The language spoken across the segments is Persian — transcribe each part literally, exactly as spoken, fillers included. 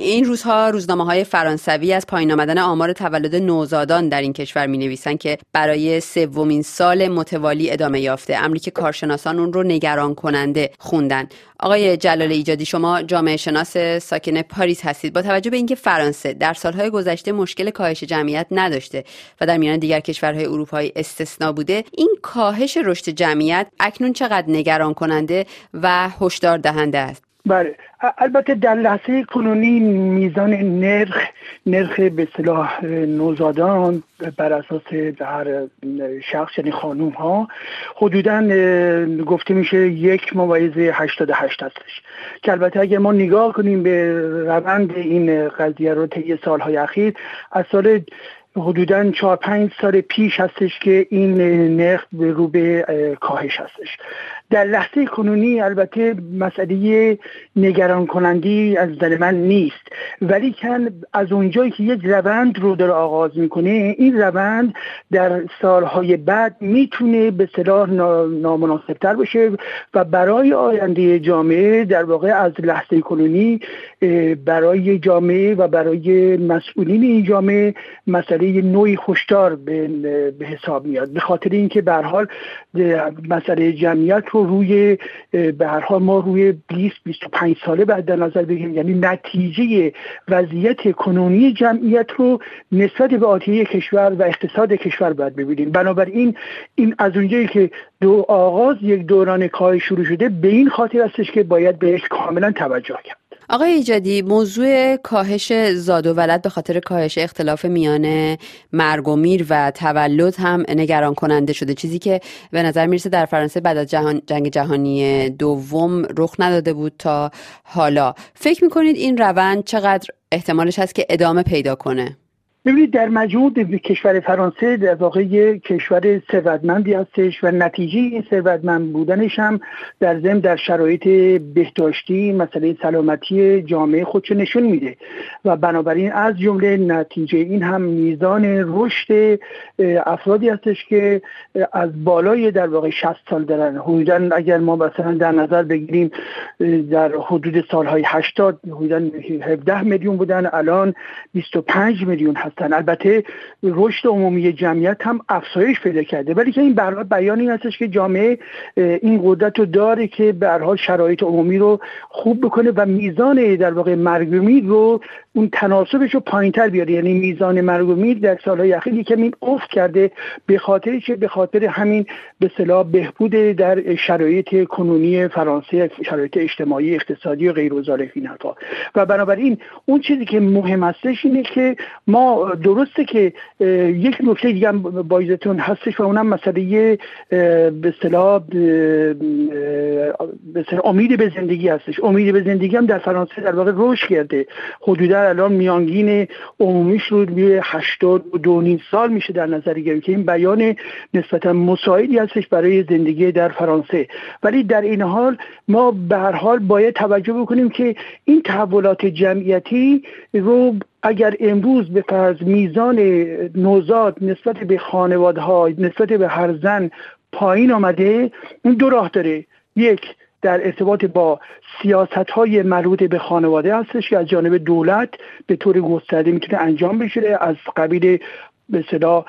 این روزها روزنامه‌های فرانسوی از پایین آمدن آمار تولد نوزادان در این کشور می‌نویسند که برای سومین سال متوالی ادامه یافته، امری که کارشناسان اون رو نگران کننده خوندن. آقای جلال ایجادی، شما جامعه شناس ساکن پاریس هستید. با توجه به اینکه فرانسه در سالهای گذشته مشکل کاهش جمعیت نداشته و در میان دیگر کشورهای اروپایی استثنا بوده، این کاهش رشد جمعیت اکنون چقدر نگران کننده و هشدار دهنده است؟ بله، البته در لحظه کنونی میزان نرخ نرخ به اصطلاح نوزادان بر اساس هر شخص یعنی خانوم ها حدوداً گفته میشه یک ممیز هشتاد و هشت هستش، که البته اگر ما نگاه کنیم به روند این قضیه رو طی سالهای اخیر، از سال حدوداً چهار پنج سال پیش هستش که این نرخ به رو به کاهش هستش. در لحظه کنونی البته مسئله نگران کنندی از نظر من نیست، ولی کن از اونجایی که یک روند رو داره آغاز میکنه، این روند در سالهای بعد میتونه به اصطلاح نامناسبتر باشه و برای آینده جامعه در واقع از لحظه کنونی برای جامعه و برای مسئولین این جامعه مسئله نوعی هشدار به حساب میاد، به خاطر اینکه به هر حال مسئله جمعیت رو روی به هر حال ما روی بیست بیست و پنج ساله بعد در نظر بگیریم، یعنی نتیجه وضعیت کنونی جمعیت رو نسبت به آتیه کشور و اقتصاد کشور باید ببینیم. بنابراین این از اونجایی که دو آغاز یک دوران کاهش شروع شده، به این خاطر هستش که باید بهش کاملا توجه کرد. آقای ایجادی، موضوع کاهش زاد و ولد به خاطر کاهش اختلاف میان مرگ و میر و تولد هم نگران کننده شده، چیزی که به نظر میرسه در فرانسه بعد از جهان جنگ جهانی دوم رخ نداده بود تا حالا. فکر میکنید این روند چقدر احتمالش هست که ادامه پیدا کنه؟ ببینید، در مجموع کشور فرانسه در واقع یک کشور ثروتمندی هستش و نتیجه این ثروتمند بودنش هم در ضمن در شرایط بهداشتی مسئله سلامتی جامعه خودش نشون میده و بنابراین از جمله نتیجه این هم میزان رشد افرادی هستش که از بالای در واقع شصت سال دارن. حدوداً اگر ما مثلا در نظر بگیریم در حدود سالهای هشتاد حدوداً هفده میلیون بودن، الان بیست و پنج میلیون هست. البته رشد عمومی جمعیت هم افزایش پیدا کرده، ولی که این به هر حال بیان این هستش که جامعه این قدرت رو داره که به هر حال شرایط عمومی رو خوب بکنه و میزان در واقع مرگ و میر رو اون تناسبش رو پایین‌تر بیاره. یعنی میزان مرگ و میر در سالهای اخیر یکم این افت کرده، به خاطر چه؟ به خاطر همین به اصطلاح بهبود در شرایط کنونی فرانسه، شرایط اجتماعی، اقتصادی و غیر و ذالک این حرفا. و بنابراین اون چیزی که مهم هستش اینه که ما درسته که یک نکته دیگه هم بایزتون هستش و اونم مسئله به اصطلاح به اصطلاح امید به زندگی هستش. امید به زندگی هم در فرانسه در واقع رشد کرده، حدودا الان میانگین عمومیش رو روی هشتاد و دو نیم سال میشه در نظر گرفت که این بیان نسبتا مساعدی هستش برای زندگی در فرانسه. ولی در این حال ما به هر حال باید توجه بکنیم که این تحولات جمعیتی رو اگر امروز به فرض میزان نوزاد نسبت به خانواده‌ها نسبت به هر زن پایین آمده، اون دو راه داره. یک، در ارتباط با سیاست‌های مربوط به خانواده هستش که از جانب دولت به طور گسترده میتونه انجام بشه، از قبیل به اصطلاح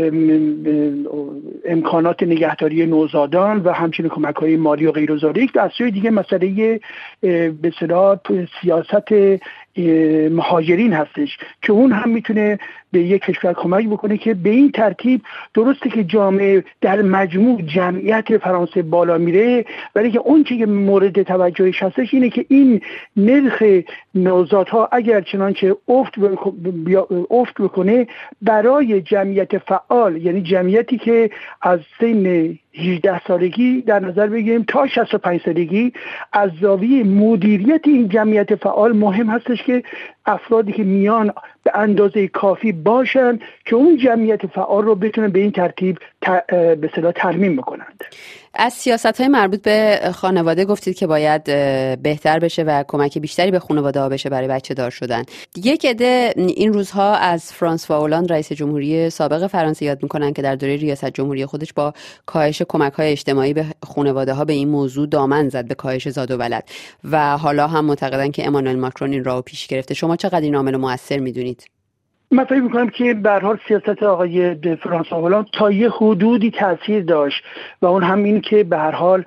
امکانات نگهداری نوزادان و همچنین کمک‌های مالی و غیر و ذالک. از سوی دیگه مسئله به اصطلاح سیاست مهاجرین هستش که اون هم میتونه به یک کشور کمک بکنه که به این ترتیب درسته که جامعه در مجموع جمعیت فرانسه بالا میره، ولی که اون چیزی که مورد توجهش هستش اینه که این نرخ نوزادها اگر چنانچه افت افت بکنه برای جمعیت فعال، یعنی جمعیتی که از سن هجده سالگی در نظر بگیریم تا شصت و پنج سالگی، از زاویه مدیریت این جمعیت فعال مهم هستش که افرادی که میان به اندازه کافی باشن که اون جمعیت فعال رو بتونن به این ترتیب به اصطلاح ترمیم بکنند. از سیاست‌های مربوط به خانواده گفتید که باید بهتر بشه و کمک بیشتری به خانواده‌ها بشه برای بچه دار شدن. یک عده این روزها از فرانسوا هولند رئیس جمهوری سابق فرانسه یاد میکنن که در دوره ریاست جمهوری خودش با کاهش کمک‌های اجتماعی به خانواده‌ها به این موضوع دامن زد، به کاهش زاد و ولد، و حالا هم معتقدن که امانوئل ماکرون این راهو پیش گرفته. شما شما چقدر این عامل موثر میدونید؟ من فکر میکنم که به هر حال سیاست آقای فرانسوا هلند تا یه حدودی تاثیر داشت و اون هم این که به هر حال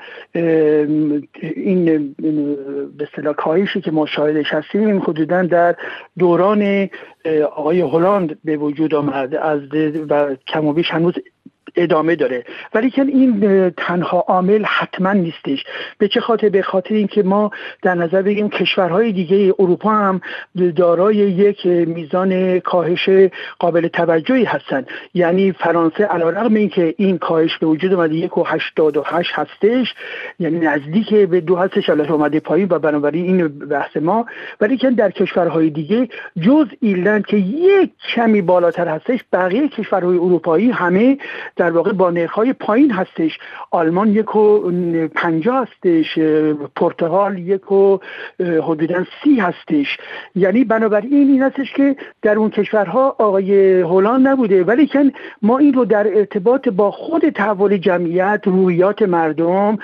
این به اصطلاح کاهشی که ما شاهدش هستیم این حدوداً در دوران آقای هلند به وجود آمد از و کم و بیش هنوز ادامه داره، ولی که این تنها عامل حتما نیستش. به چه خاطر؟ به خاطر اینکه ما در نظر بگیریم کشورهای دیگه اروپا هم دارای یک میزان کاهش قابل توجهی هستن. یعنی فرانسه علیرغم اینکه این کاهش به وجود اومده یک و هشتاد و هشت هستش، یعنی نزدیک به دو هستش، البته اومده پایین و بنابراین این بحث ما، ولی که در کشورهای دیگه جز ایرلند که یک کمی بالاتر هستش، بقیه کشورهای اروپایی همه در واقع با نرخ‌های پایین هستش. آلمان یک و پنجاه هستش، پرتغال یک و حدوداً سی هستش. یعنی بنابراین این هستش که در اون کشورها آقای هلند نبوده، ولی که ما این رو در ارتباط با خود تحول جمعیت، روحیات مردم،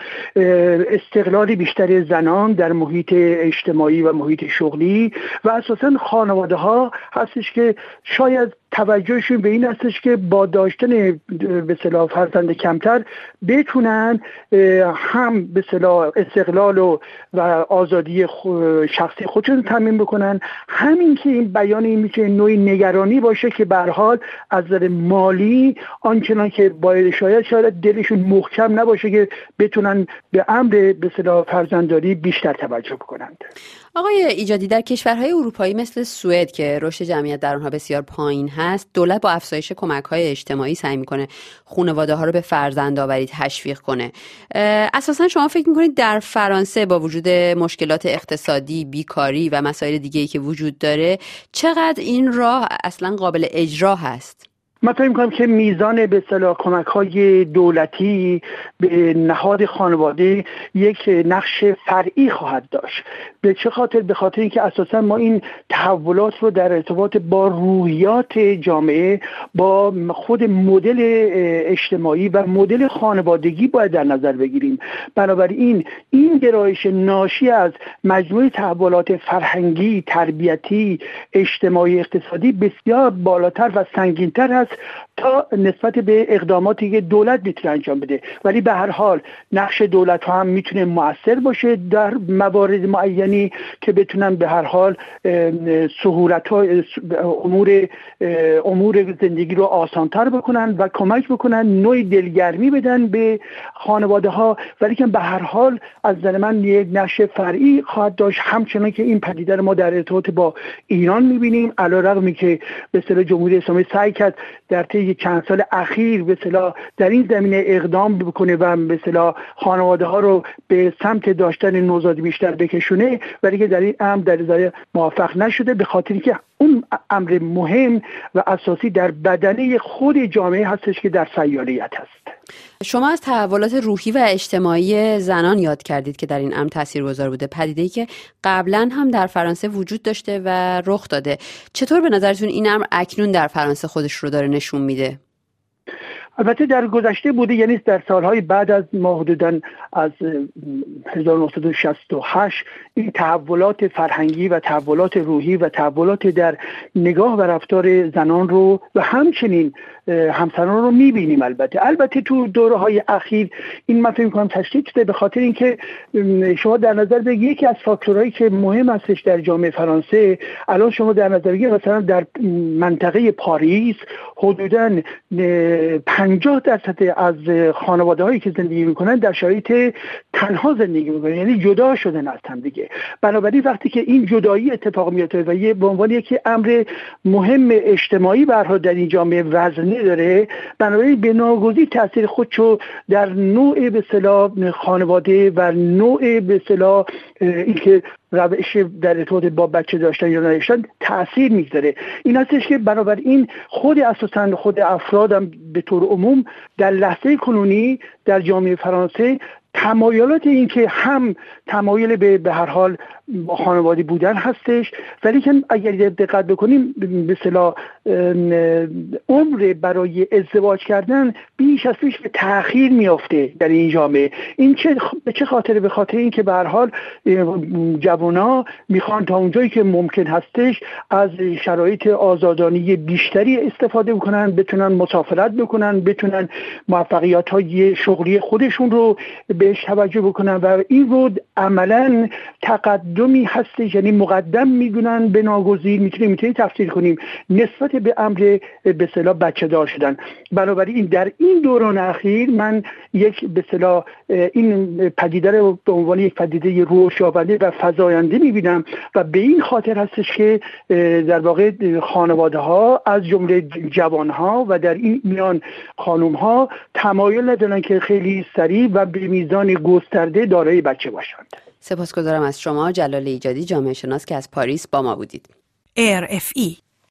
استقلال بیشتر زنان در محیط اجتماعی و محیط شغلی و اساساً خانواده ها هستش که شاید توجهشون به این هستش که با داشتن به اصطلاح فرزند کمتر بتونن هم به اصطلاح استقلال و, و آزادی شخصی خودشون تامین بکنن، همین که این بیان این میشه نوعی نگرانی باشه که به هر حال از نظر مالی آنچنان که باید شاید شاید دلشون محکم نباشه که بتونن به امر به اصطلاح فرزندداری بیشتر توجه بکنند. آقای ایجادی، در کشورهای اروپایی مثل سوئد که رشد جمعیت در آنها بسیار پایین هست، دولت با افزایش کمک‌های اجتماعی سعی می‌کنه خانواده‌ها رو به فرزندآوری تشویق کنه. اساساً شما فکر می‌کنید در فرانسه با وجود مشکلات اقتصادی، بیکاری و مسائل دیگه‌ای که وجود داره، چقدر این راه اصلاً قابل اجرا هست؟ من فکر می‌کنم که میزان به اصطلاح کمک‌های دولتی به نهاد خانواده یک نقش فرعی خواهد داشت. به چه خاطر؟ به خاطر اینکه اساساً ما این تحولات رو در ارتباط با روحیات جامعه، با خود مدل اجتماعی و مدل خانوادگی باید در نظر بگیریم. بنابراین این گرایش ناشی از مجموعه تحولات فرهنگی، تربیتی، اجتماعی، اقتصادی بسیار بالاتر و سنگین‌تر است تا نسبت به اقداماتی که دولت میتونه انجام بده. ولی به هر حال نقش دولت ها هم میتونه مؤثر باشه در موارد معینی که بتونن به هر حال سهولت ها امور امور زندگی رو آسانتر بکنن و کمک بکنن، نوع دلگرمی بدن به خانواده ها. ولی که به هر حال از نظر من یک نقش فرعی خواهد داشت، همچنان که این پدیده رو ما در ارتباط با ایران میبینیم، علیرغمی که به اصطلاح جمهوری اسلامی سعی کرد در طی چند سال اخیر به اصطلاح در این زمینه اقدام بکنه و به اصطلاح خانواده ها رو به سمت داشتن نوزاد بیشتر بکشونه، ولی که در این امر در ازای موفق نشده، به خاطر که اون امر مهم و اساسی در بدنه خود جامعه هستش که در سیالیت هست. شما از تحولات روحی و اجتماعی زنان یاد کردید که در این امر تاثیرگذار بوده، پدیده‌ای که قبلا هم در فرانسه وجود داشته و رخ داده. چطور به نظرتون این امر اکنون در فرانسه خودش رو داره نشون میده؟ البته در گذشته بوده، یعنی در سالهای بعد از ما حدوداً از هزار و نهصد و شصت و هشت این تحولات فرهنگی و تحولات روحی و تحولات در نگاه و رفتار زنان رو و همچنین همسران رو میبینیم. البته البته تو دوره‌های اخیر این من فکر می‌کنم تشدید شده، به خاطر اینکه شما در نظر بگیرید یکی از فاکتورهایی که مهم هستش در جامعه فرانسه، الان شما در نظر بگیرید مثلا در منطقه پاریس حدوداً پنجاه درصد از خانواده‌هایی که زندگی می‌کنن در شرایط تنها زندگی می‌کنن، یعنی جدا شدن از هم دیگه. بنابراین وقتی که این جدایی اتفاق میفته و یه به عنوان یک امر مهم اجتماعی برها در این جامعه وزنه داره، بنابراین به ناگزیر تاثیر خودشو در نوع به اصطلاح خانواده و نوع به اصطلاح اینکه روش در ارتباط با بچه داشتن یا نداشتن تأثیر میگذاره. این هستش که بنابراین خود اساساً خود افرادم به طور عموم در لحظه کنونی در جامعه فرانسه تمایلات این که هم تمایل به به هر حال خانواده بودن هستش، ولی که اگر دقت بکنیم به اصطلاح عمر برای ازدواج کردن بیش از پیش به تأخیر میافته در این جامعه. این چه به چه خاطر؟ به خاطر اینکه به هر حال جوان‌ها میخوان تا اونجایی که ممکن هستش از شرایط آزادانه بیشتری استفاده بکنن، بتونن مسافرت بکنن، بتونن موفقیت‌های شغلی خودشون رو بهش توجه بکنن و این رو عملاً تقدمی هست، یعنی مقدم میدونن به ناگزیر، میتونیم میتونیم تفسیر کنیم نسبت به امر به اصطلاح بچه دار شدن. بنابراین در این دوران اخیر من یک به اصطلاح این پدیده رو به عنوان یک پدیده رشدآورده و فزاینده میبینم و به این خاطر هستش که در واقع خانواده ها از جمله جوان ها و در این میان خانم ها تمایل ندارن که خیلی سریع و به میزان گسترده دارای بچه باشند. سپاسگزارم از شما جلال ایجادی، جامعه شناس که از پاریس با ما بودید. آر اف ای